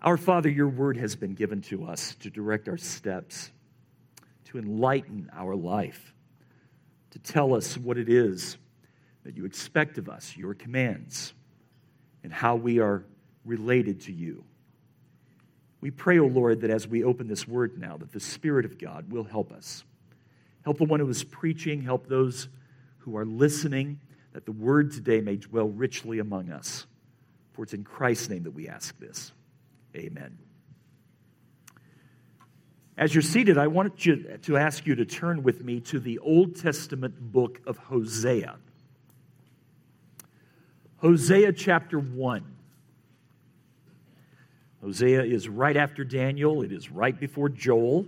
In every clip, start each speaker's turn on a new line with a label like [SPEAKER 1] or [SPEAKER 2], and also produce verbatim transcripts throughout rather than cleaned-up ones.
[SPEAKER 1] Our Father, your word has been given to us to direct our steps, to enlighten our life, to tell us what it is that you expect of us, your commands, and how we are related to you. We pray, O Lord, that as we open this word now, that the Spirit of God will help us. Help the one who is preaching, help those who are listening, that the word today may dwell richly among us. For it's in Christ's name that we ask this. Amen. As you're seated, I want you to ask you to turn with me to the Old Testament book of Hosea. Hosea chapter one. Hosea is right after Daniel. It is right before Joel.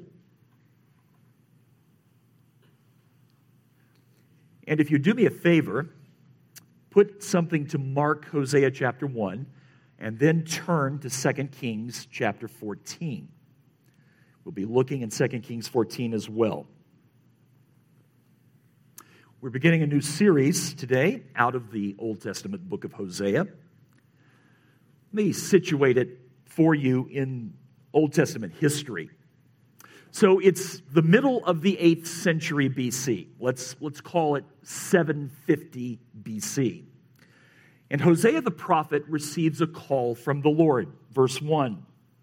[SPEAKER 1] And if you do me a favor, put something to mark Hosea chapter one, and then turn to Second Kings chapter fourteen. We'll be looking in Second Kings fourteen as well. We're beginning a new series today out of the Old Testament book of Hosea. Let me situate it for you in Old Testament history. So it's the middle of the eighth century B C. Let's, let's call it seven fifty B C. And Hosea the prophet receives a call from the Lord. Verse one.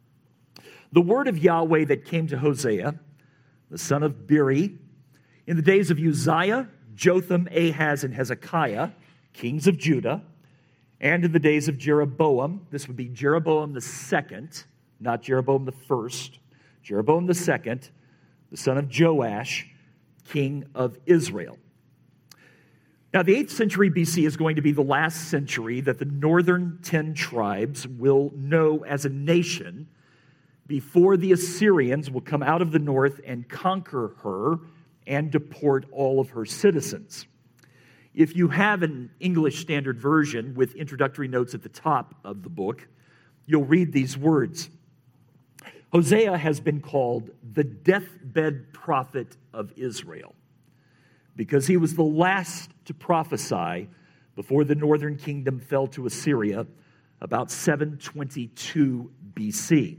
[SPEAKER 1] The word of Yahweh that came to Hosea, the son of Beeri, in the days of Uzziah, Jotham, Ahaz, and Hezekiah, kings of Judah, and in the days of Jeroboam, this would be Jeroboam the second, not Jeroboam the first, Jeroboam the second, the son of Joash, king of Israel. Now, the eighth century B C is going to be the last century that the northern ten tribes will know as a nation before the Assyrians will come out of the north and conquer her and deport all of her citizens. If you have an English Standard Version with introductory notes at the top of the book, you'll read these words. Hosea has been called the deathbed prophet of Israel because he was the last to prophesy before the northern kingdom fell to Assyria about seven twenty-two B C.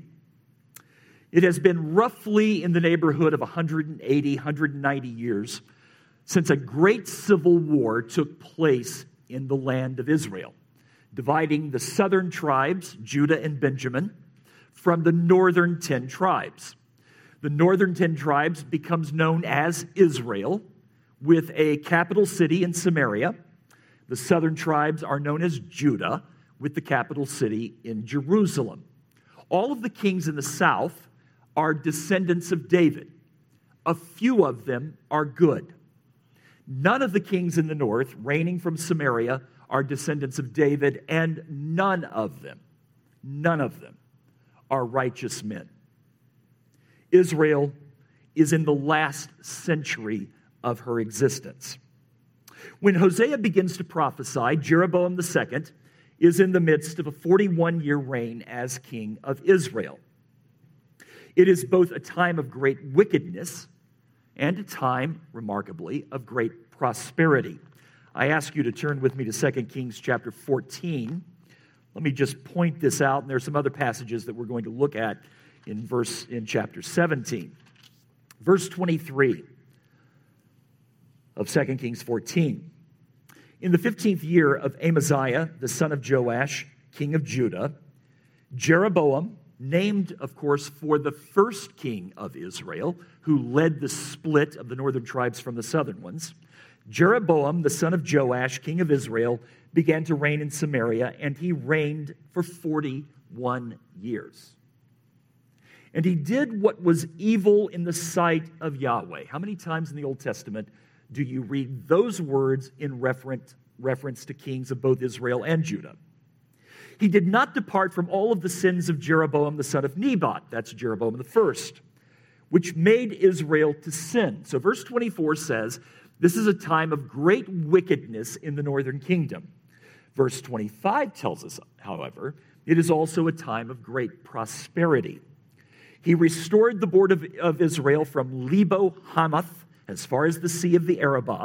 [SPEAKER 1] It has been roughly in the neighborhood of one hundred eighty, one hundred ninety years since a great civil war took place in the land of Israel, dividing the southern tribes, Judah and Benjamin, from the northern ten tribes. The northern ten tribes becomes known as Israel, with a capital city in Samaria. The southern tribes are known as Judah, with the capital city in Jerusalem. All of the kings in the south are descendants of David. A few of them are good. None of the kings in the north, reigning from Samaria, are descendants of David, and none of them, none of them are righteous men. Israel is in the last century of her existence. When Hosea begins to prophesy, Jeroboam the second is in the midst of a forty-one-year reign as king of Israel. It is both a time of great wickedness and a time, remarkably, of great prosperity. I ask you to turn with me to Second Kings chapter fourteen. Let me just point this out, and there are some other passages that we're going to look at in verse in chapter seventeen. Verse twenty-three of Second Kings fourteen. In the fifteenth year of Amaziah, the son of Joash, king of Judah, Jeroboam, named, of course, for the first king of Israel, who led the split of the northern tribes from the southern ones, Jeroboam, the son of Joash, king of Israel, began to reign in Samaria, and he reigned for forty-one years. And he did what was evil in the sight of Yahweh. How many times in the Old Testament do you read those words in reference, reference to kings of both Israel and Judah? He did not depart from all of the sins of Jeroboam the son of Nebat, that's Jeroboam the first, which made Israel to sin. So verse twenty-four says, this is a time of great wickedness in the northern kingdom. Verse twenty-five tells us, however, it is also a time of great prosperity. He restored the border of, of Israel from Lebo Hamath, as far as the Sea of the Arabah,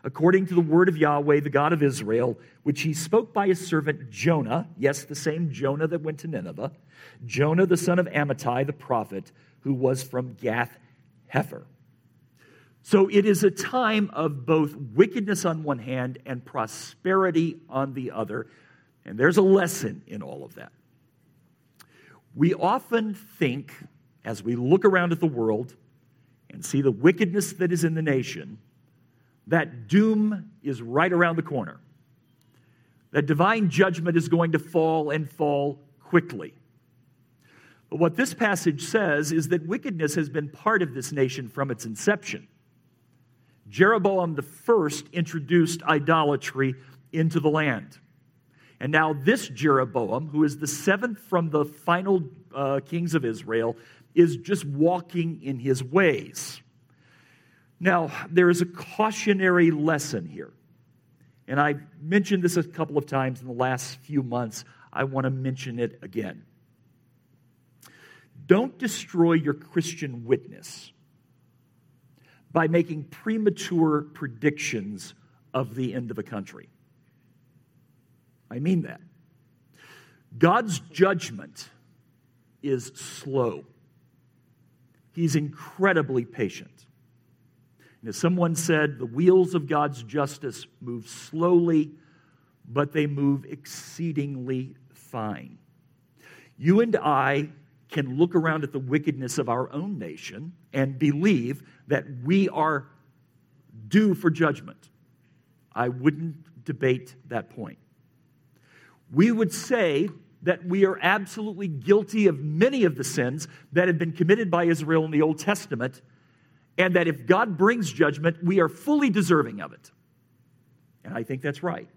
[SPEAKER 1] according to the word of Yahweh, the God of Israel, which he spoke by his servant Jonah, yes, the same Jonah that went to Nineveh, Jonah the son of Amittai, the prophet, who was from Gath-Hepher. So it is a time of both wickedness on one hand and prosperity on the other, and there's a lesson in all of that. We often think, as we look around at the world and see the wickedness that is in the nation, that doom is right around the corner, that divine judgment is going to fall and fall quickly. But what this passage says is that wickedness has been part of this nation from its inception. Jeroboam the first introduced idolatry into the land. And now this Jeroboam, who is the seventh from the final uh, kings of Israel, is just walking in his ways. Now, there is a cautionary lesson here. And I've mentioned this a couple of times in the last few months. I want to mention it again. Don't destroy your Christian witness by making premature predictions of the end of a country. I mean that. God's judgment is slow. He's incredibly patient. And as someone said, the wheels of God's justice move slowly, but they move exceedingly fine. You and I can look around at the wickedness of our own nation and believe that we are due for judgment. I wouldn't debate that point. We would say that we are absolutely guilty of many of the sins that have been committed by Israel in the Old Testament, and that if God brings judgment, we are fully deserving of it. And I think that's right.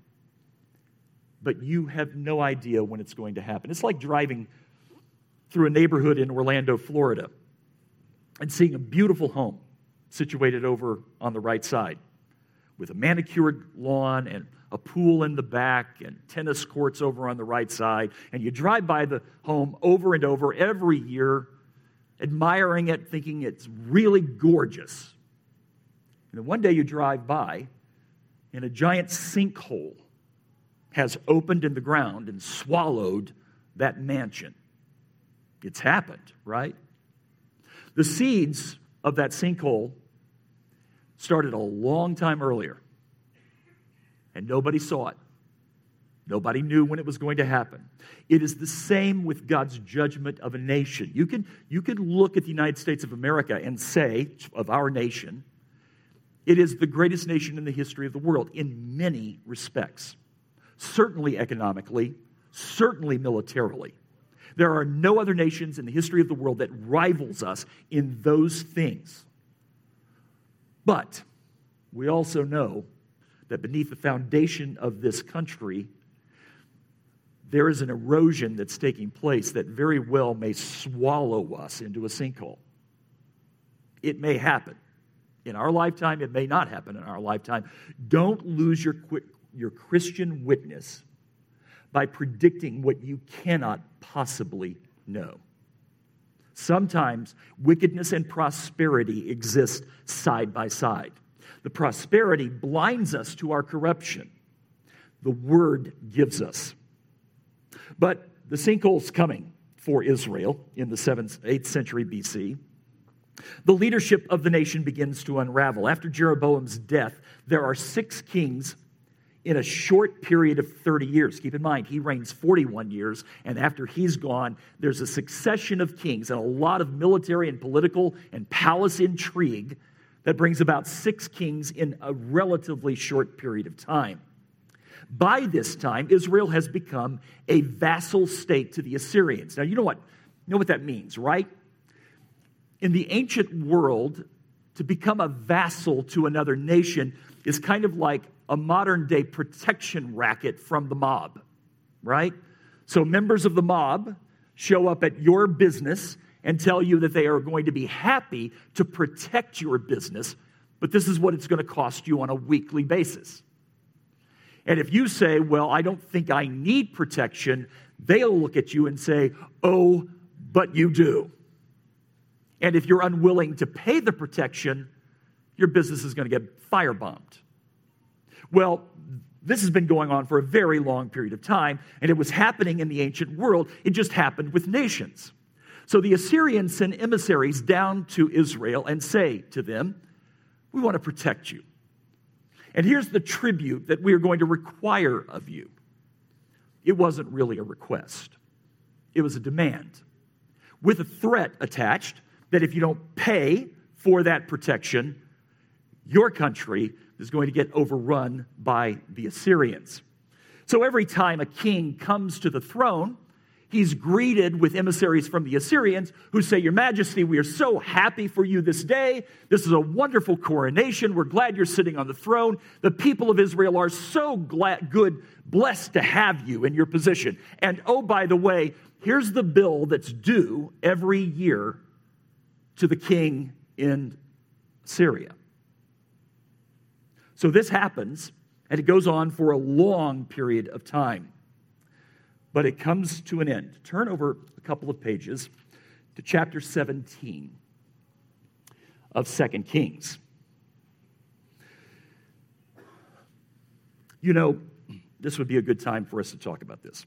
[SPEAKER 1] But you have no idea when it's going to happen. It's like driving through a neighborhood in Orlando, Florida, and seeing a beautiful home situated over on the right side with a manicured lawn and a pool in the back and tennis courts over on the right side. And you drive by the home over and over every year, admiring it, thinking it's really gorgeous. And then one day you drive by and a giant sinkhole has opened in the ground and swallowed that mansion. It's happened, right? The seeds of that sinkhole started a long time earlier, and nobody saw it. Nobody knew when it was going to happen. It is the same with God's judgment of a nation. You can, you can look at the United States of America and say, of our nation, it is the greatest nation in the history of the world in many respects. Certainly economically, certainly militarily. There are no other nations in the history of the world that rivals us in those things. But we also know that beneath the foundation of this country, there is an erosion that's taking place that very well may swallow us into a sinkhole. It may happen in our lifetime. It may not happen in our lifetime. Don't lose your, your Christian witness by predicting what you cannot possibly know. Sometimes wickedness and prosperity exist side by side. The prosperity blinds us to our corruption. The word gives us. But the sinkhole's coming for Israel in the seventh, eighth century B C. The leadership of the nation begins to unravel. After Jeroboam's death, there are six kings in a short period of thirty years. Keep in mind, he reigns forty-one years, and after he's gone, there's a succession of kings and a lot of military and political and palace intrigue that brings about six kings in a relatively short period of time. By this time, Israel has become a vassal state to the Assyrians. Now, you know what, you know what that means, right? In the ancient world, to become a vassal to another nation is kind of like a modern-day protection racket from the mob, right? So members of the mob show up at your business and tell you that they are going to be happy to protect your business, but this is what it's going to cost you on a weekly basis. And if you say, well, I don't think I need protection, they'll look at you and say, oh, but you do. And if you're unwilling to pay the protection, your business is going to get firebombed. Well, this has been going on for a very long period of time, and it was happening in the ancient world. It just happened with nations. So the Assyrians send emissaries down to Israel and say to them, we want to protect you. And here's the tribute that we are going to require of you. It wasn't really a request. It was a demand with a threat attached that if you don't pay for that protection, your country is going to get overrun by the Assyrians. So every time a king comes to the throne, he's greeted with emissaries from the Assyrians who say, Your Majesty, we are so happy for you this day. This is a wonderful coronation. We're glad you're sitting on the throne. The people of Israel are so glad, good, blessed to have you in your position. And oh, by the way, here's the bill that's due every year to the king in Syria. So this happens, and it goes on for a long period of time. But it comes to an end. Turn over a couple of pages to chapter seventeen of Second Kings. You know, this would be a good time for us to talk about this.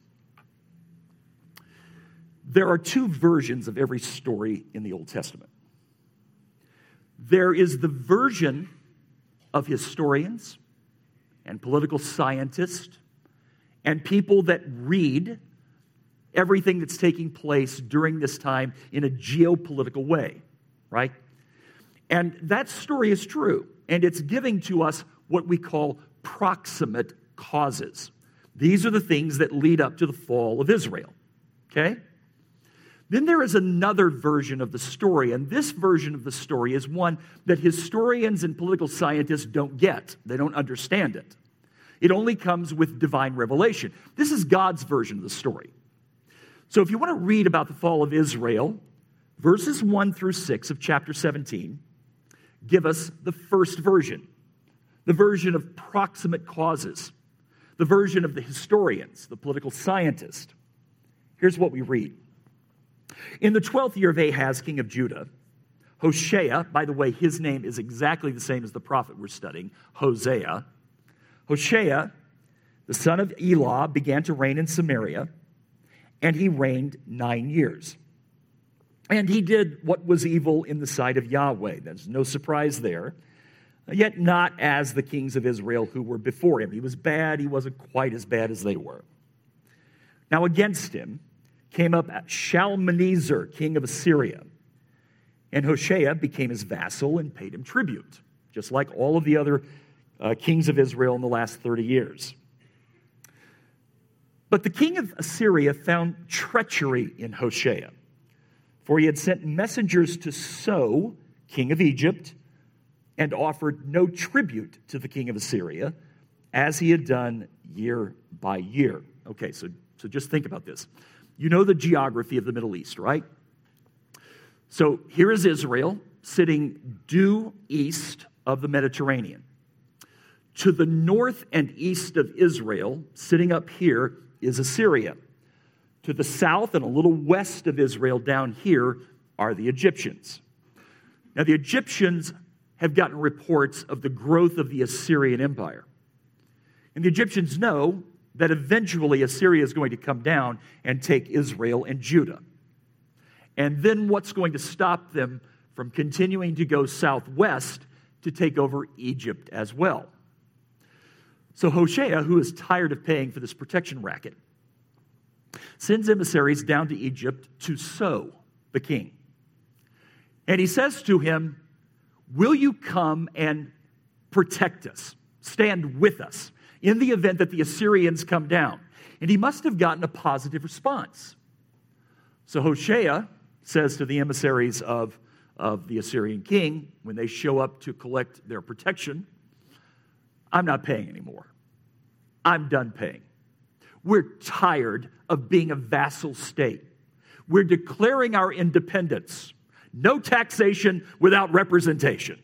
[SPEAKER 1] There are two versions of every story in the Old Testament. There is the version of historians and political scientists and people that read everything that's taking place during this time in a geopolitical way, right? And that story is true, and it's giving to us what we call proximate causes. These are the things that lead up to the fall of Israel, okay? Then there is another version of the story, and this version of the story is one that historians and political scientists don't get. They don't understand it. It only comes with divine revelation. This is God's version of the story. So if you want to read about the fall of Israel, verses one through six of chapter seventeen give us the first version, the version of proximate causes, the version of the historians, the political scientists. Here's what we read. In the twelfth year of Ahaz, king of Judah, Hoshea, by the way, his name is exactly the same as the prophet we're studying, Hosea. Hoshea, the son of Elah, began to reign in Samaria, and he reigned nine years. And he did what was evil in the sight of Yahweh. There's no surprise there. Yet not as the kings of Israel who were before him. He was bad. He wasn't quite as bad as they were. Now against him came up Shalmaneser, king of Assyria. And Hoshea became his vassal and paid him tribute, just like all of the other uh, kings of Israel in the last thirty years. But the king of Assyria found treachery in Hoshea, for he had sent messengers to So, king of Egypt, and offered no tribute to the king of Assyria, as he had done year by year. Okay, so, so just think about this. You know the geography of the Middle East, right? So here is Israel sitting due east of the Mediterranean. To the north and east of Israel, sitting up here, is Assyria. To the south and a little west of Israel down here are the Egyptians. Now the Egyptians have gotten reports of the growth of the Assyrian Empire. And the Egyptians know that eventually Assyria is going to come down and take Israel and Judah. And then what's going to stop them from continuing to go southwest to take over Egypt as well? So Hoshea, who is tired of paying for this protection racket, sends emissaries down to Egypt to So, the king. And he says to him, will you come and protect us, stand with us, in the event that the Assyrians come down? And he must have gotten a positive response. So Hoshea says to the emissaries of, of the Assyrian king, when they show up to collect their protection, I'm not paying anymore. I'm done paying. We're tired of being a vassal state. We're declaring our independence. No taxation without representation.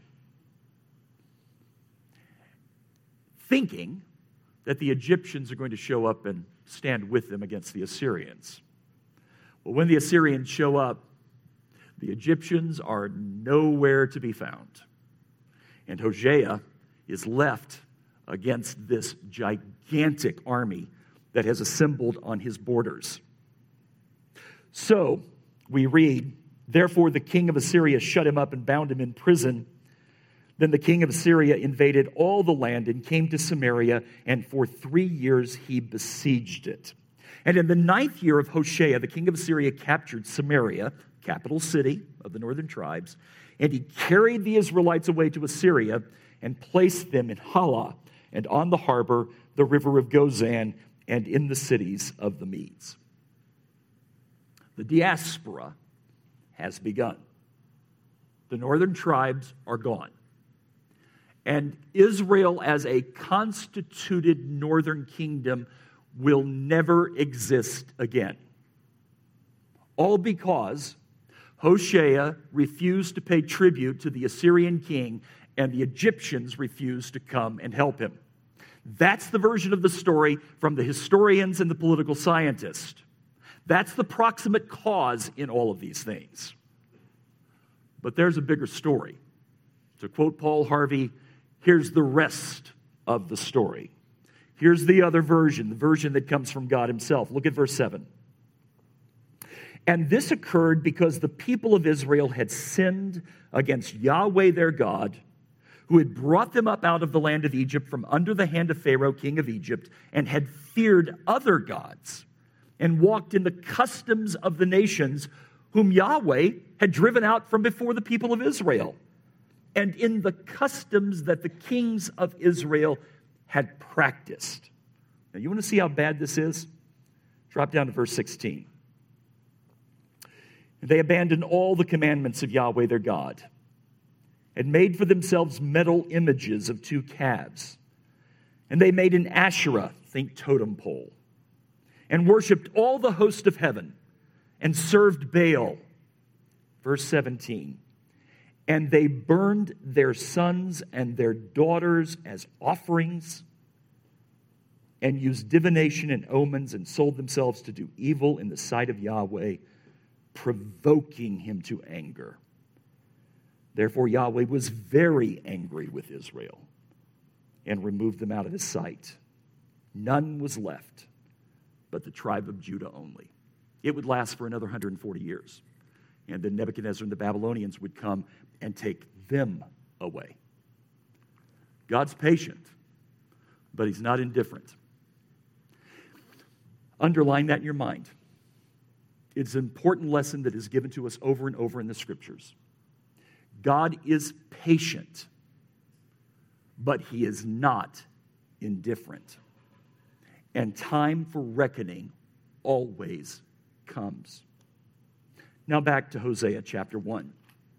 [SPEAKER 1] Thinking that the Egyptians are going to show up and stand with them against the Assyrians. Well, when the Assyrians show up, the Egyptians are nowhere to be found. And Hosea is left against this gigantic army that has assembled on his borders. So we read, therefore the king of Assyria shut him up and bound him in prison. Then the king of Assyria invaded all the land and came to Samaria, and for three years he besieged it. And in the ninth year of Hoshea, the king of Assyria captured Samaria, capital city of the northern tribes, and he carried the Israelites away to Assyria and placed them in Halah and on the harbor, the river of Gozan, and in the cities of the Medes. The diaspora has begun. The northern tribes are gone. And Israel as a constituted northern kingdom will never exist again. All because Hoshea refused to pay tribute to the Assyrian king, and the Egyptians refused to come and help him. That's the version of the story from the historians and the political scientists. That's the proximate cause in all of these things. But there's a bigger story. To quote Paul Harvey, here's the rest of the story. Here's the other version, the version that comes from God himself. Look at verse seven. And this occurred because the people of Israel had sinned against Yahweh their God, who had brought them up out of the land of Egypt from under the hand of Pharaoh, king of Egypt, and had feared other gods, and walked in the customs of the nations whom Yahweh had driven out from before the people of Israel, and in the customs that the kings of Israel had practiced. Now, you want to see how bad this is? Drop down to verse sixteen. They abandoned all the commandments of Yahweh their God, and made for themselves metal images of two calves. And they made an Asherah, think totem pole, and worshipped all the host of heaven, and served Baal. Verse seventeen. And they burned their sons and their daughters as offerings, and used divination and omens, and sold themselves to do evil in the sight of Yahweh, provoking him to anger. Therefore Yahweh was very angry with Israel and removed them out of his sight. None was left but the tribe of Judah only. It would last for another one hundred forty years. And then Nebuchadnezzar and the Babylonians would come and take them away. God's patient, but he's not indifferent. Underline that in your mind. It's an important lesson that is given to us over and over in the scriptures. God is patient, but he is not indifferent. And time for reckoning always comes. Now back to Hosea chapter one.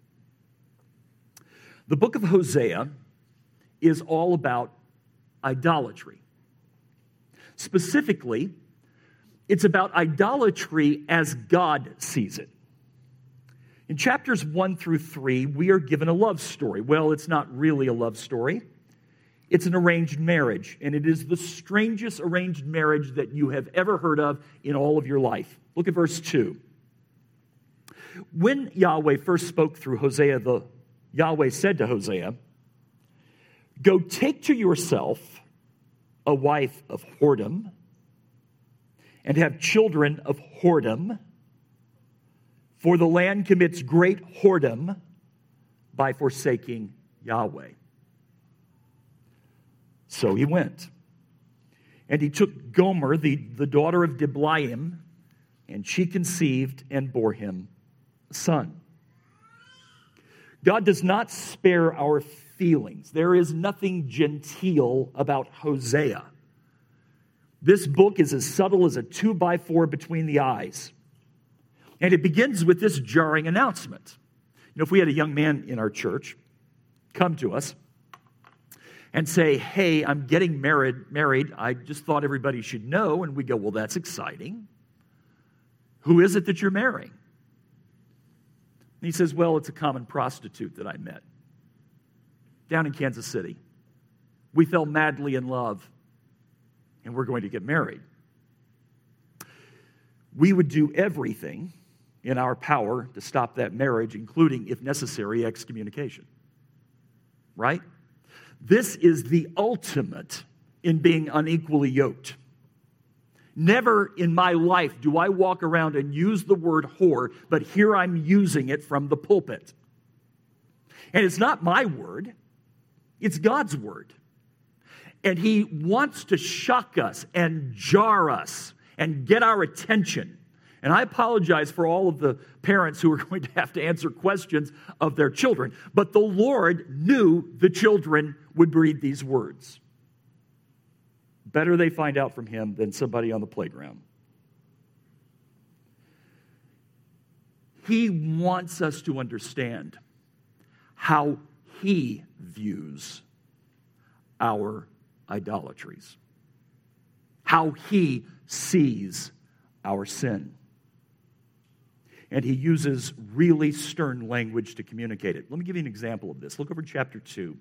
[SPEAKER 1] The book of Hosea is all about idolatry. Specifically, it's about idolatry as God sees it. In chapters one through three, we are given a love story. Well, it's not really a love story. It's an arranged marriage, and it is the strangest arranged marriage that you have ever heard of in all of your life. Look at verse two. When Yahweh first spoke through Hosea, the Yahweh said to Hosea, "Go take to yourself a wife of whoredom, and have children of whoredom, for the land commits great whoredom by forsaking Yahweh." So he went. And he took Gomer, the, the daughter of Diblaim, and she conceived and bore him a son. God does not spare our feelings. There is nothing genteel about Hosea. This book is as subtle as a two by four between the eyes. And it begins with this jarring announcement. You know, if we had a young man in our church come to us and say, "Hey, I'm getting married, married. I just thought everybody should know." And we go, "Well, that's exciting. Who is it that you're marrying?" And he says, "Well, it's a common prostitute that I met down in Kansas City. We fell madly in love, and we're going to get married." We would do everything in our power to stop that marriage, including, if necessary, excommunication. Right? This is the ultimate in being unequally yoked. Never in my life do I walk around and use the word whore, but here I'm using it from the pulpit. And it's not my word, it's God's word. And he wants to shock us and jar us and get our attention. And I apologize for all of the parents who are going to have to answer questions of their children. But the Lord knew the children would read these words. Better they find out from him than somebody on the playground. He wants us to understand how he views our idolatries, how he sees our sin. And he uses really stern language to communicate it. Let me give you an example of this. Look over chapter two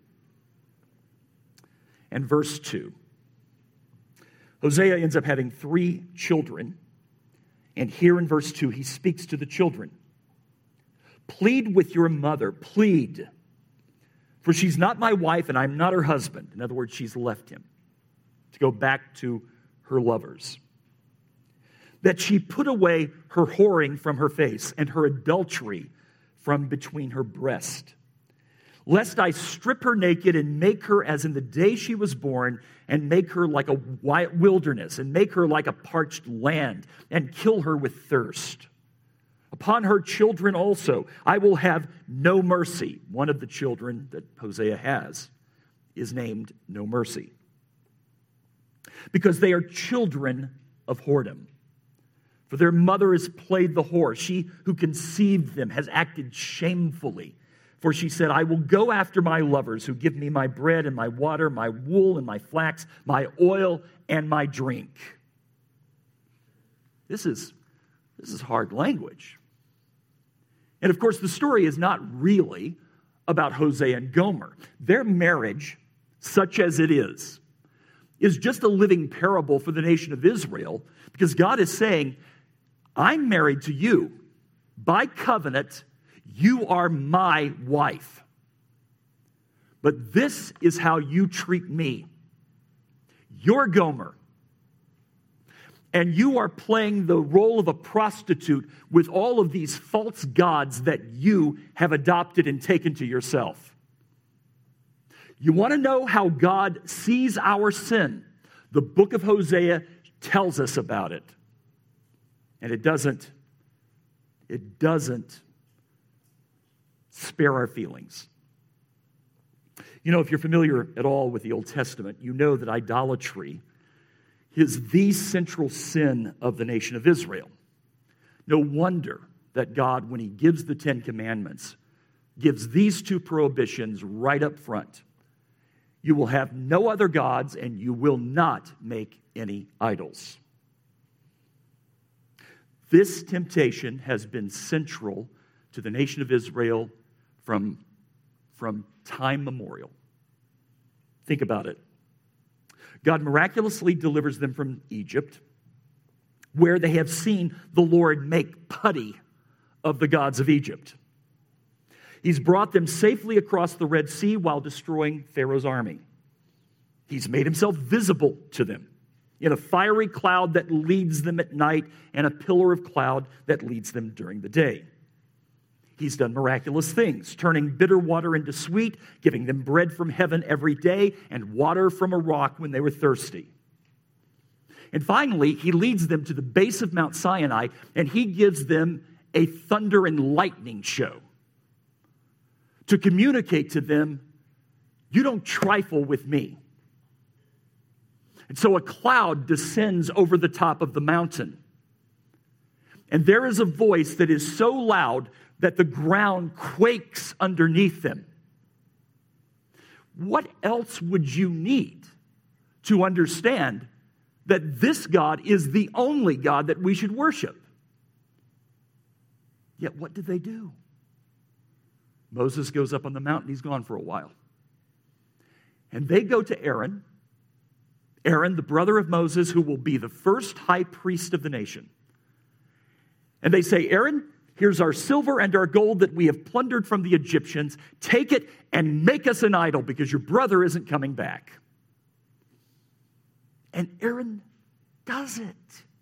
[SPEAKER 1] and verse two. Hosea ends up having three children, and here in verse two, he speaks to the children. Plead with your mother, plead, for she's not my wife and I'm not her husband. In other words, she's left him to go back to her lovers. That she put away her whoring from her face and her adultery from between her breast. Lest I strip her naked and make her as in the day she was born, and make her like a wilderness, and make her like a parched land, and kill her with thirst. Upon her children also I will have no mercy. One of the children that Hosea has is named No Mercy, because they are children of whoredom. For their mother has played the whore. She who conceived them has acted shamefully. For she said, I will go after my lovers who give me my bread and my water, my wool and my flax, my oil and my drink. This is, this is hard language. And of course, the story is not really about Hosea and Gomer. Their marriage, such as it is, is just a living parable for the nation of Israel, because God is saying, I'm married to you by covenant. You are my wife. But this is how you treat me. You're Gomer. And you are playing the role of a prostitute with all of these false gods that you have adopted and taken to yourself. You want to know how God sees our sin? The book of Hosea tells us about it. And it doesn't, it doesn't spare our feelings. You know, if you're familiar at all with the Old Testament, you know that idolatry is the central sin of the nation of Israel. No wonder that God, when he gives the Ten Commandments, gives these two prohibitions right up front. You will have no other gods, and you will not make any idols. This temptation has been central to the nation of Israel from, from time memorial. Think about it. God miraculously delivers them from Egypt, where they have seen the Lord make putty of the gods of Egypt. He's brought them safely across the Red Sea while destroying Pharaoh's army. He's made himself visible to them in a fiery cloud that leads them at night and a pillar of cloud that leads them during the day. He's done miraculous things, turning bitter water into sweet, giving them bread from heaven every day and water from a rock when they were thirsty. And finally, he leads them to the base of Mount Sinai, and he gives them a thunder and lightning show to communicate to them, you don't trifle with me. And so a cloud descends over the top of the mountain. And there is a voice that is so loud that the ground quakes underneath them. What else would you need to understand that this God is the only God that we should worship? Yet what did they do? Moses goes up on the mountain. He's gone for a while. And they go to Aaron, Aaron, the brother of Moses, who will be the first high priest of the nation. And they say, Aaron, Here's our silver and our gold that we have plundered from the Egyptians. Take it and make us an idol because your brother isn't coming back. And Aaron does it.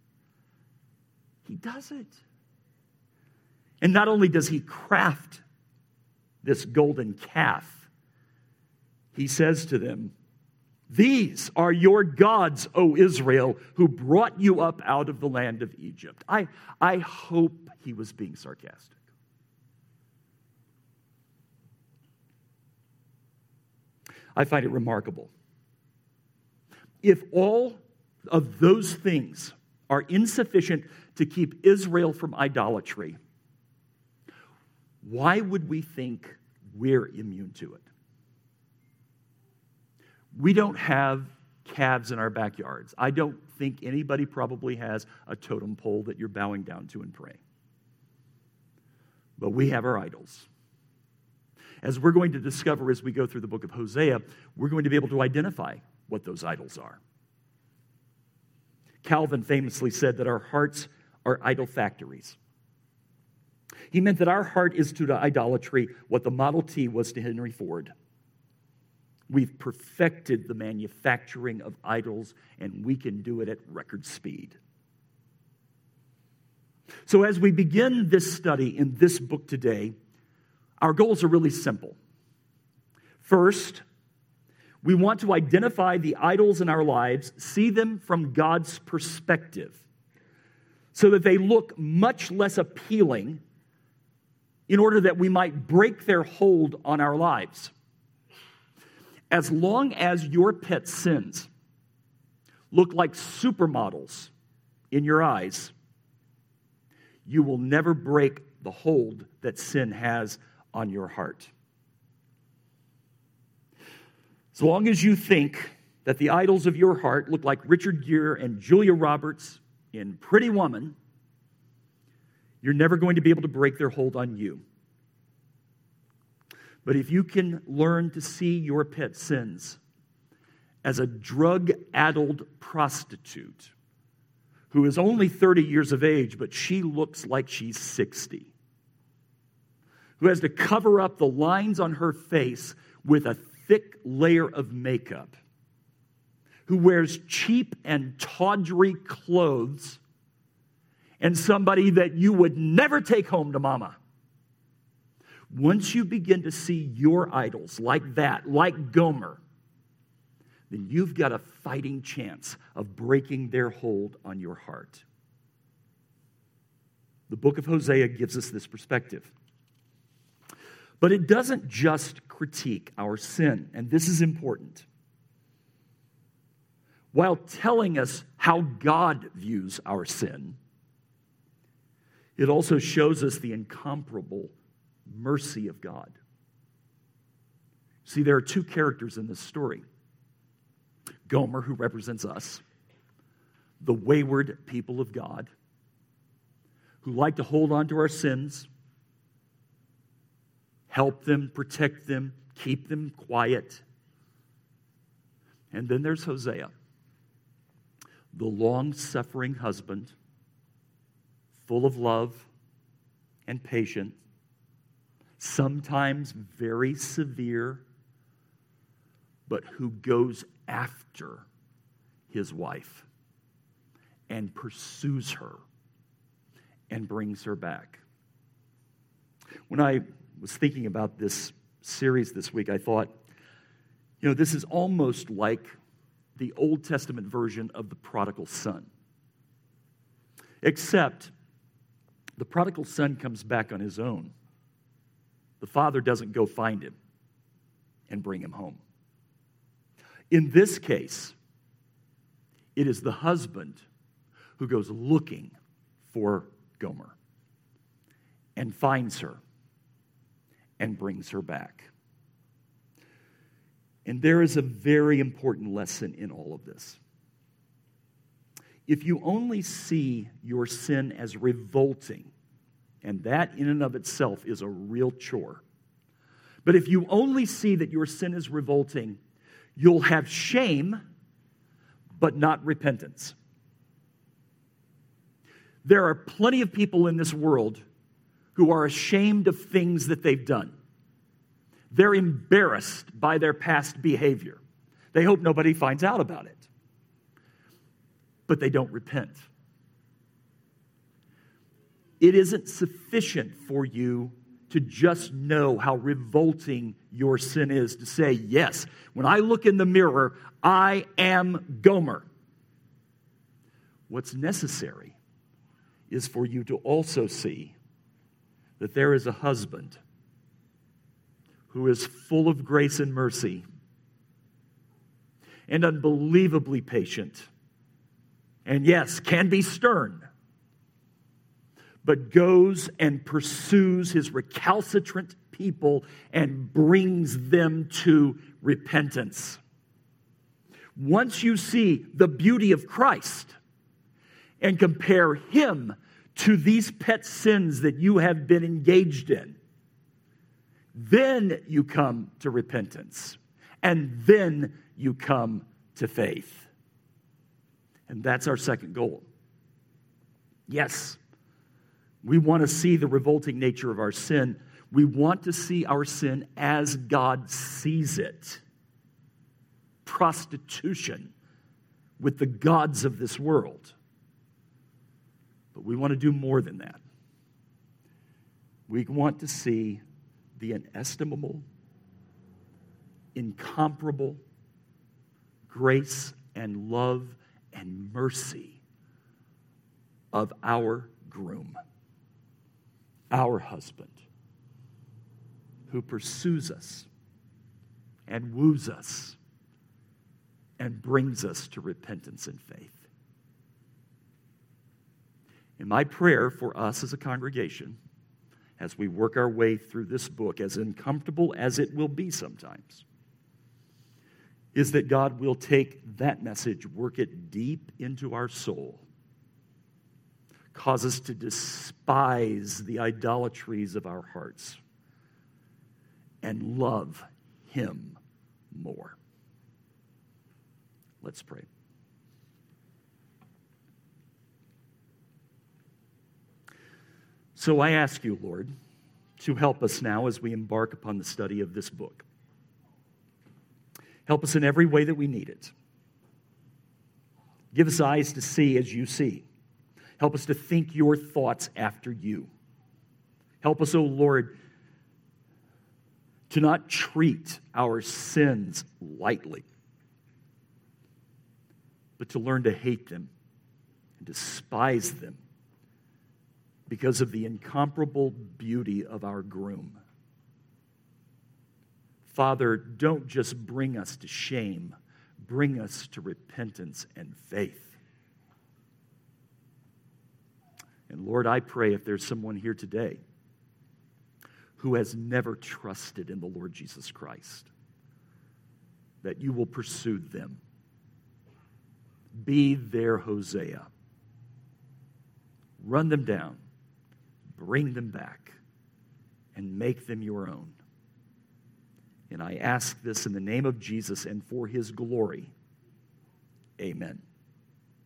[SPEAKER 1] He does it. And not only does he craft this golden calf, he says to them, these are your gods, O Israel, who brought you up out of the land of Egypt. I, I hope he was being sarcastic. I find it remarkable. If all of those things are insufficient to keep Israel from idolatry, why would we think we're immune to it? We don't have calves in our backyards. I don't think anybody probably has a totem pole that you're bowing down to and praying. But we have our idols. As we're going to discover as we go through the book of Hosea, we're going to be able to identify what those idols are. Calvin famously said that our hearts are idol factories. He meant that our heart is to idolatry what the Model T was to Henry Ford. We've perfected the manufacturing of idols, and we can do it at record speed. So as we begin this study in this book today, our goals are really simple. First, we want to identify the idols in our lives, see them from God's perspective, so that they look much less appealing in order that we might break their hold on our lives. As long as your pet sins look like supermodels in your eyes, you will never break the hold that sin has on your heart. As long as you think that the idols of your heart look like Richard Gere and Julia Roberts in Pretty Woman, you're never going to be able to break their hold on you. But if you can learn to see your pet sins as a drug-addled prostitute who is only thirty years of age, but she looks like she's sixty, who has to cover up the lines on her face with a thick layer of makeup, who wears cheap and tawdry clothes, and somebody that you would never take home to mama. Once you begin to see your idols like that, like Gomer, then you've got a fighting chance of breaking their hold on your heart. The book of Hosea gives us this perspective. But it doesn't just critique our sin, and this is important. While telling us how God views our sin, it also shows us the incomparable mercy of God. See, there are two characters in this story. Gomer, who represents us, the wayward people of God, who like to hold on to our sins, help them, protect them, keep them quiet. And then there's Hosea, the long-suffering husband, full of love and patience, sometimes very severe, but who goes after his wife and pursues her and brings her back. When I was thinking about this series this week, I thought, you know, this is almost like the Old Testament version of the prodigal son. Except the prodigal son comes back on his own. The father doesn't go find him and bring him home. In this case, it is the husband who goes looking for Gomer and finds her and brings her back. And there is a very important lesson in all of this. If you only see your sin as revolting, and that in and of itself is a real chore, but if you only see that your sin is revolting, you'll have shame, but not repentance. There are plenty of people in this world who are ashamed of things that they've done. They're embarrassed by their past behavior. They hope nobody finds out about it. But they don't repent. It isn't sufficient for you to just know how revolting your sin is, to say, yes, when I look in the mirror, I am Gomer. What's necessary is for you to also see that there is a husband who is full of grace and mercy and unbelievably patient, and yes, can be stern, but goes and pursues his recalcitrant people and brings them to repentance. Once you see the beauty of Christ and compare him to these pet sins that you have been engaged in, then you come to repentance, and then you come to faith. And that's our second goal. Yes, we want to see the revolting nature of our sin. We want to see our sin as God sees it. Prostitution with the gods of this world. But we want to do more than that. We want to see the inestimable, incomparable grace and love and mercy of our groom, our husband, who pursues us and woos us and brings us to repentance and faith. And my prayer for us as a congregation, as we work our way through this book, as uncomfortable as it will be sometimes, is that God will take that message, work it deep into our soul, cause us to despise the idolatries of our hearts, and love him more. Let's pray. So I ask you, Lord, to help us now as we embark upon the study of this book. Help us in every way that we need it. Give us eyes to see as you see. Help us to think your thoughts after you. Help us, O Lord, to not treat our sins lightly, but to learn to hate them and despise them because of the incomparable beauty of our groom. Father, don't just bring us to shame, bring us to repentance and faith. And Lord, I pray if there's someone here today who has never trusted in the Lord Jesus Christ, that you will pursue them. Be their Hosea. Run them down, bring them back, and make them your own. And I ask this in the name of Jesus and for his glory. Amen.